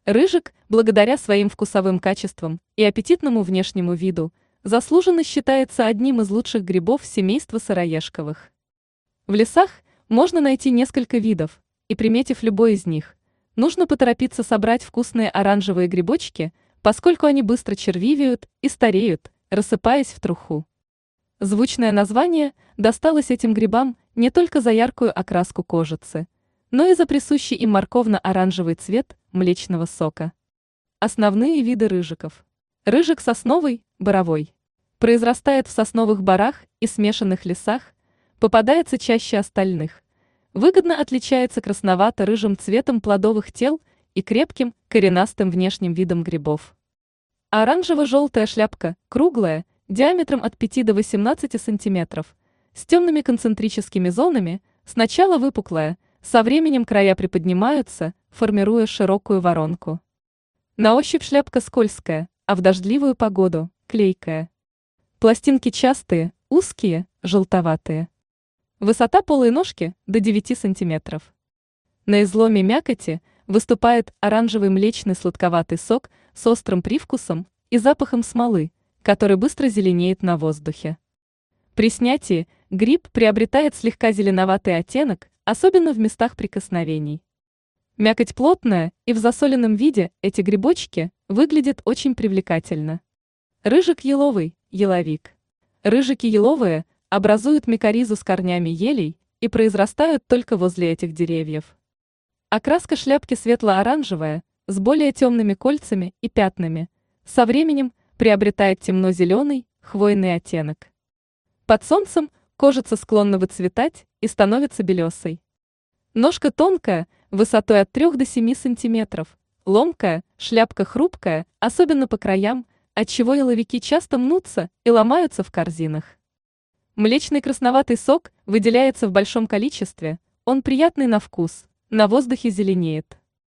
Рыжик, благодаря своим вкусовым качествам и аппетитному внешнему виду, заслуженно считается одним из лучших грибов семейства сыроежковых. В лесах можно найти несколько видов, и приметив любой из них, нужно поторопиться собрать вкусные оранжевые грибочки, поскольку они быстро червивеют и стареют, рассыпаясь в труху. Звучное название досталось этим грибам не только за яркую окраску кожицы, но и за присущий им морковно-оранжевый цвет млечного сока. Основные виды рыжиков. Рыжик сосновый, боровой. Произрастает в сосновых борах и смешанных лесах, попадается чаще остальных. Выгодно отличается красновато-рыжим цветом плодовых тел и крепким, коренастым внешним видом грибов. Оранжево-желтая шляпка, круглая, диаметром от 5 до 18 см, с темными концентрическими зонами, сначала выпуклая, со временем края приподнимаются, формируя широкую воронку. На ощупь шляпка скользкая, а в дождливую погоду – клейкая. Пластинки частые, узкие, желтоватые. Высота полой ножки до 9 см. На изломе мякоти выступает оранжевый млечный сладковатый сок с острым привкусом и запахом смолы, который быстро зеленеет на воздухе. При снятии гриб приобретает слегка зеленоватый оттенок, особенно в местах прикосновений. Мякоть плотная, и в засоленном виде эти грибочки выглядят очень привлекательно. Рыжик еловый, еловик. Рыжики еловые образуют микоризу с корнями елей и произрастают только возле этих деревьев. Окраска шляпки светло-оранжевая, с более темными кольцами и пятнами, со временем приобретает темно-зеленый, хвойный оттенок. Под солнцем кожица склонна выцветать и становится белесой. Ножка тонкая, высотой от 3 до 7 см, ломкая, шляпка хрупкая, особенно по краям, отчего еловики часто мнутся и ломаются в корзинах. Млечный красноватый сок выделяется в большом количестве, он приятный на вкус, на воздухе зеленеет.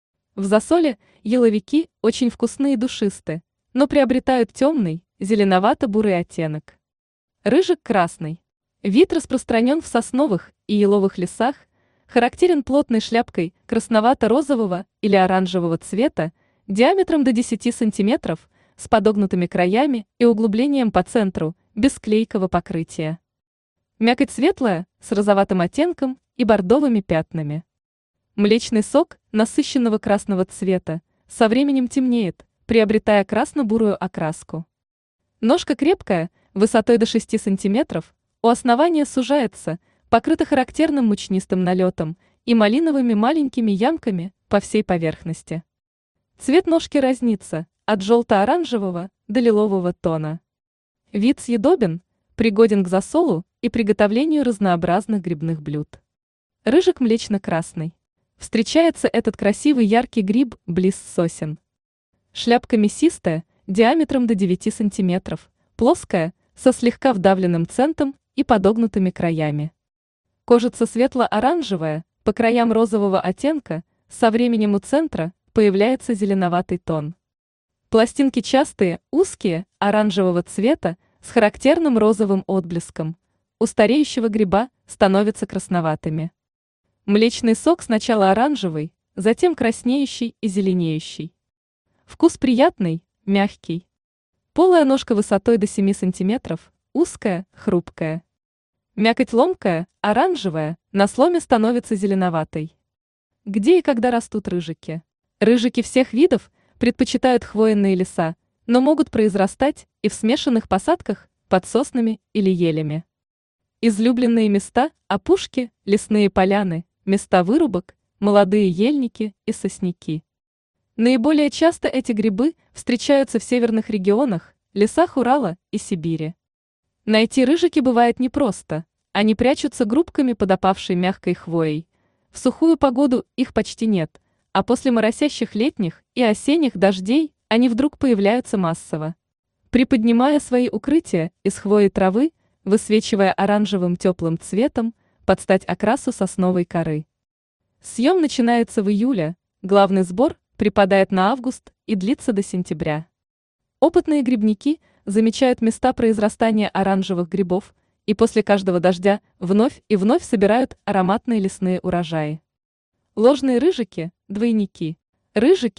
В засоле еловики очень вкусные и душисты, но приобретают темный, зеленовато-бурый оттенок. Рыжик красный. Вид распространен в сосновых и еловых лесах, характерен плотной шляпкой красновато-розового или оранжевого цвета, диаметром до 10 см, с подогнутыми краями и углублением по центру, без клейкого покрытия. Мякоть светлая, с розоватым оттенком и бордовыми пятнами. Млечный сок насыщенного красного цвета со временем темнеет, приобретая красно-бурую окраску. Ножка крепкая, высотой до 6 см, у основания сужается, покрыта характерным мучнистым налетом и малиновыми маленькими ямками по всей поверхности. Цвет ножки разнится от желто-оранжевого до лилового тона. Вид съедобен, пригоден к засолу и приготовлению разнообразных грибных блюд. Рыжик млечно-красный. Встречается этот красивый яркий гриб близ сосен. Шляпка мясистая, диаметром до 9 см, плоская, со слегка вдавленным центром и подогнутыми краями. Кожица светло-оранжевая, по краям розового оттенка, со временем у центра появляется зеленоватый тон. Пластинки частые, узкие, оранжевого цвета, с характерным розовым отблеском. У стареющего гриба становятся красноватыми. Млечный сок сначала оранжевый, затем краснеющий и зеленеющий. Вкус приятный, мягкий. Полая ножка высотой до 7 см, узкая, хрупкая. Мякоть ломкая, оранжевая, на сломе становится зеленоватой. Где и когда растут рыжики? Рыжики всех видов предпочитают хвойные леса, но могут произрастать и в смешанных посадках под соснами или елями. Излюбленные места – опушки, лесные поляны, места вырубок, молодые ельники и сосняки. Наиболее часто эти грибы встречаются в северных регионах, лесах Урала и Сибири. Найти рыжики бывает непросто, они прячутся группками под опавшей мягкой хвоей. В сухую погоду их почти нет, а после моросящих летних и осенних дождей они вдруг появляются массово. Приподнимая свои укрытия из хвои травы, высвечивая оранжевым теплым цветом под стать окрасу сосновой коры. Съем начинается в июле, главный сбор припадает на август и длится до сентября. Опытные грибники замечают места произрастания оранжевых грибов и после каждого дождя вновь и вновь собирают ароматные лесные урожаи. Ложные рыжики – двойники. Рыжики –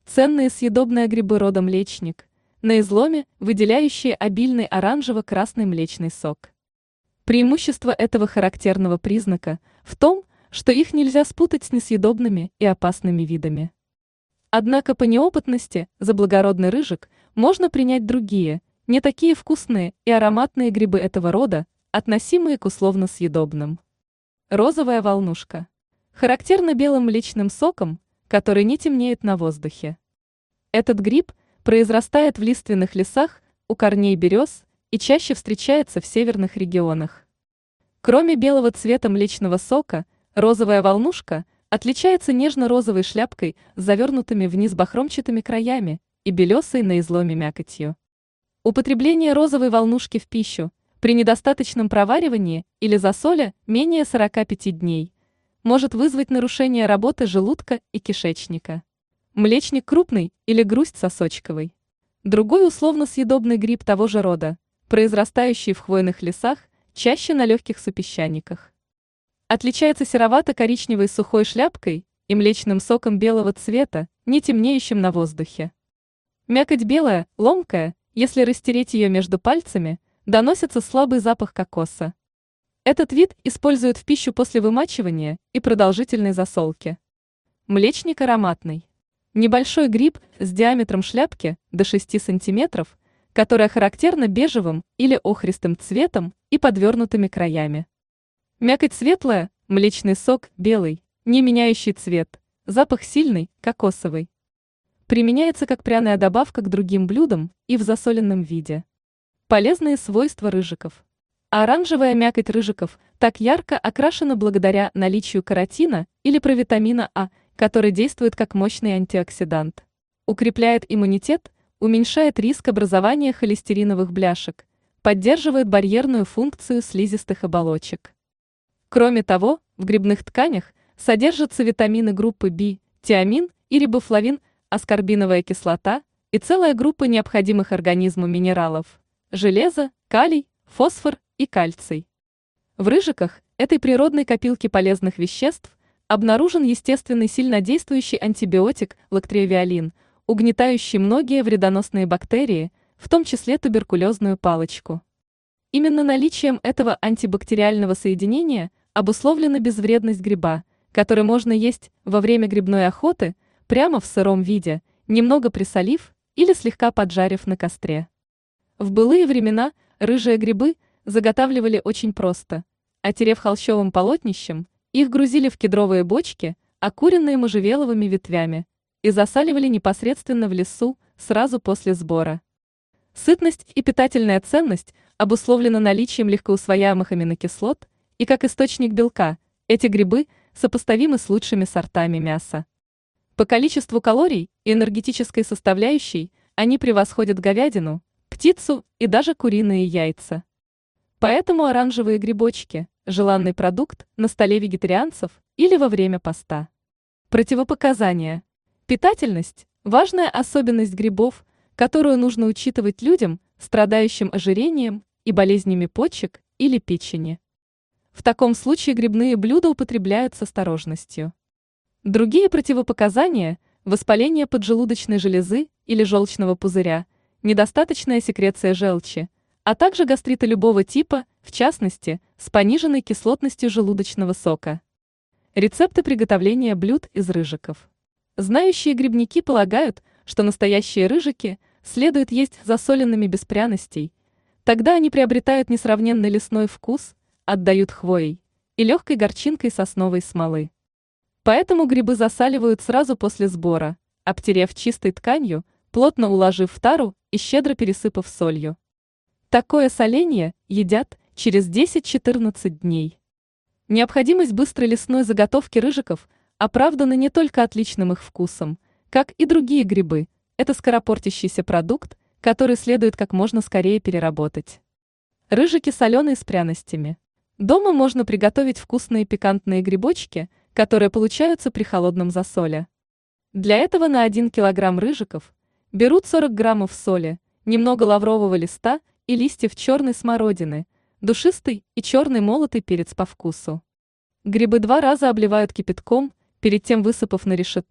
Ценные съедобные грибы рода млечник, на изломе выделяющие обильный оранжево-красный млечный сок. Преимущество этого характерного признака в том, что их нельзя спутать с несъедобными и опасными видами. Однако по неопытности за благородный рыжик можно принять другие, не такие вкусные и ароматные грибы этого рода, относимые к условно съедобным. Розовая волнушка. Характерна белым млечным соком, который не темнеет на воздухе. Этот гриб произрастает в лиственных лесах у корней берез и чаще встречается в северных регионах. Кроме белого цвета млечного сока, розовая волнушка отличается нежно-розовой шляпкой с завернутыми вниз бахромчатыми краями и белесой на изломе мякотью. Употребление розовой волнушки в пищу при недостаточном проваривании или засоле менее 45 дней может вызвать нарушение работы желудка и кишечника. Млечник крупный или грусть сосочковый. Другой условно-съедобный гриб того же рода, произрастающий в хвойных лесах, чаще на легких супесчаниках. Отличается серовато-коричневой сухой шляпкой и млечным соком белого цвета, не темнеющим на воздухе. Мякоть белая, ломкая, если растереть ее между пальцами, доносится слабый запах кокоса. Этот вид используют в пищу после вымачивания и продолжительной засолки. Млечник ароматный. Небольшой гриб с диаметром шляпки до 6 см, которая характерна бежевым или охристым цветом и подвернутыми краями. Мякоть светлая, млечный сок белый, не меняющий цвет, запах сильный, кокосовый. Применяется как пряная добавка к другим блюдам и в засоленном виде. Полезные свойства рыжиков. Оранжевая мякоть рыжиков так ярко окрашена благодаря наличию каротина или провитамина А, который действует как мощный антиоксидант. Укрепляет иммунитет, уменьшает риск образования холестериновых бляшек, поддерживает барьерную функцию слизистых оболочек. Кроме того, в грибных тканях содержатся витамины группы В, тиамин и рибофлавин, аскорбиновая кислота и целая группа необходимых организму минералов – железо, калий, фосфор и кальций. В рыжиках, этой природной копилки полезных веществ, обнаружен естественный сильнодействующий антибиотик лактриовиолин, угнетающий многие вредоносные бактерии, в том числе туберкулезную палочку. Именно наличием этого антибактериального соединения обусловлена безвредность гриба, который можно есть во время грибной охоты прямо в сыром виде, немного присолив или слегка поджарив на костре. В былые времена рыжие грибы заготавливали очень просто. Отерев холщовым полотнищем, их грузили в кедровые бочки, окуренные можжевеловыми ветвями, и засаливали непосредственно в лесу сразу после сбора. Сытность и питательная ценность обусловлена наличием легкоусвояемых аминокислот, и как источник белка эти грибы сопоставимы с лучшими сортами мяса. По количеству калорий и энергетической составляющей они превосходят говядину, птицу и даже куриные яйца. Поэтому оранжевые грибочки – желанный продукт на столе вегетарианцев или во время поста. Противопоказания. Питательность – важная особенность грибов, которую нужно учитывать людям, страдающим ожирением и болезнями почек или печени. В таком случае грибные блюда употребляют с осторожностью. Другие противопоказания – воспаление поджелудочной железы или желчного пузыря, недостаточная секреция желчи, а также гастриты любого типа, в частности, с пониженной кислотностью желудочного сока. Рецепты приготовления блюд из рыжиков. Знающие грибники полагают, что настоящие рыжики следует есть засоленными без пряностей, тогда они приобретают несравненный лесной вкус, отдают хвоей и легкой горчинкой сосновой смолы. Поэтому грибы засаливают сразу после сбора, обтерев чистой тканью, плотно уложив в тару и щедро пересыпав солью. Такое соленье едят через 10-14 дней. Необходимость быстрой лесной заготовки рыжиков оправдана не только отличным их вкусом, как и другие грибы. Это скоропортящийся продукт, который следует как можно скорее переработать. Рыжики соленые с пряностями. Дома можно приготовить вкусные пикантные грибочки, которые получаются при холодном засоле. Для этого на 1 килограмм рыжиков берут 40 граммов соли, немного лаврового листа и листьев черной смородины, душистый и черный молотый перец по вкусу. Грибы 2 раза обливают кипятком, перед тем высыпав на решето,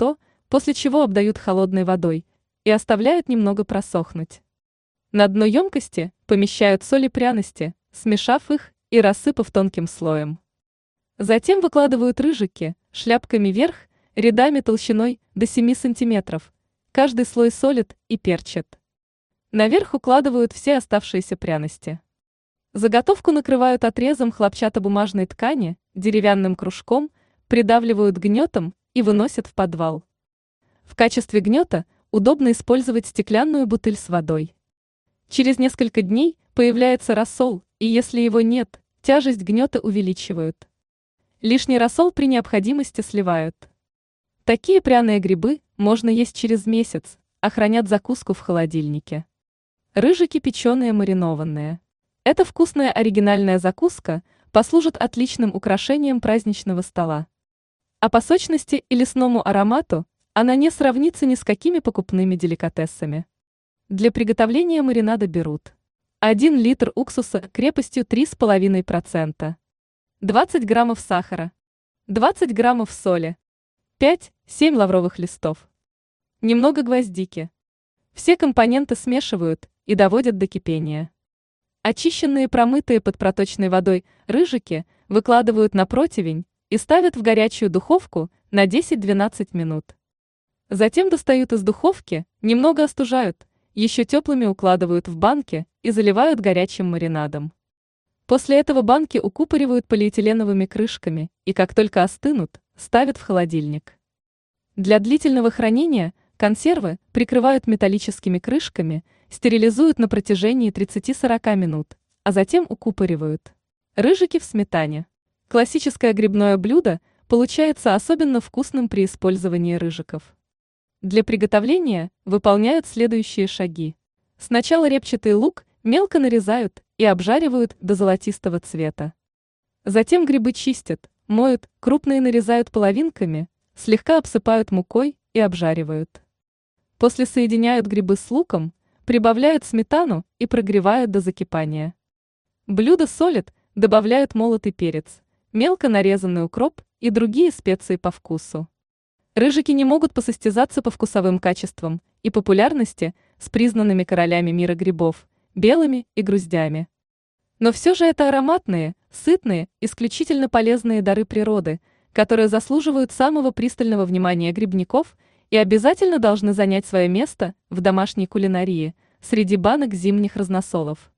после чего обдают холодной водой и оставляют немного просохнуть. На дно емкости помещают соль и пряности, смешав их и рассыпав тонким слоем. Затем выкладывают рыжики шляпками вверх, рядами толщиной до 7 см. Каждый слой солят и перчат. Наверх укладывают все оставшиеся пряности. Заготовку накрывают отрезом хлопчатобумажной ткани, деревянным кружком, придавливают гнетом и выносят в подвал. В качестве гнета удобно использовать стеклянную бутыль с водой. Через несколько дней появляется рассол, и если его нет, тяжесть гнета увеличивают. Лишний рассол при необходимости сливают. Такие пряные грибы можно есть через месяц, а хранят закуску в холодильнике. Рыжики печеные маринованные. Эта вкусная оригинальная закуска послужит отличным украшением праздничного стола. А по сочности и лесному аромату она не сравнится ни с какими покупными деликатесами. Для приготовления маринада берут 1 литр уксуса крепостью 3,5%, 20 граммов сахара, 20 граммов соли, 5-7 лавровых листов, немного гвоздики. Все компоненты смешивают и доводят до кипения. Очищенные, промытые под проточной водой рыжики выкладывают на противень и ставят в горячую духовку на 10-12 минут. Затем достают из духовки, немного остужают, еще теплыми укладывают в банки и заливают горячим маринадом. После этого банки укупоривают полиэтиленовыми крышками и, как только остынут, ставят в холодильник. Для длительного хранения консервы прикрывают металлическими крышками, стерилизуют на протяжении 30-40 минут, а затем укупоривают. Рыжики в сметане. Классическое грибное блюдо получается особенно вкусным при использовании рыжиков. Для приготовления выполняют следующие шаги. Сначала репчатый лук мелко нарезают и обжаривают до золотистого цвета. Затем грибы чистят, моют, крупные нарезают половинками, слегка обсыпают мукой и обжаривают. После соединяют грибы с луком, прибавляют сметану и прогревают до закипания. Блюдо солят, добавляют молотый перец, мелко нарезанный укроп и другие специи по вкусу. Рыжики не могут посостязаться по вкусовым качествам и популярности с признанными королями мира грибов, белыми и груздями. Но все же это ароматные, сытные, исключительно полезные дары природы, которые заслуживают самого пристального внимания грибников и обязательно должны занять свое место в домашней кулинарии среди банок зимних разносолов.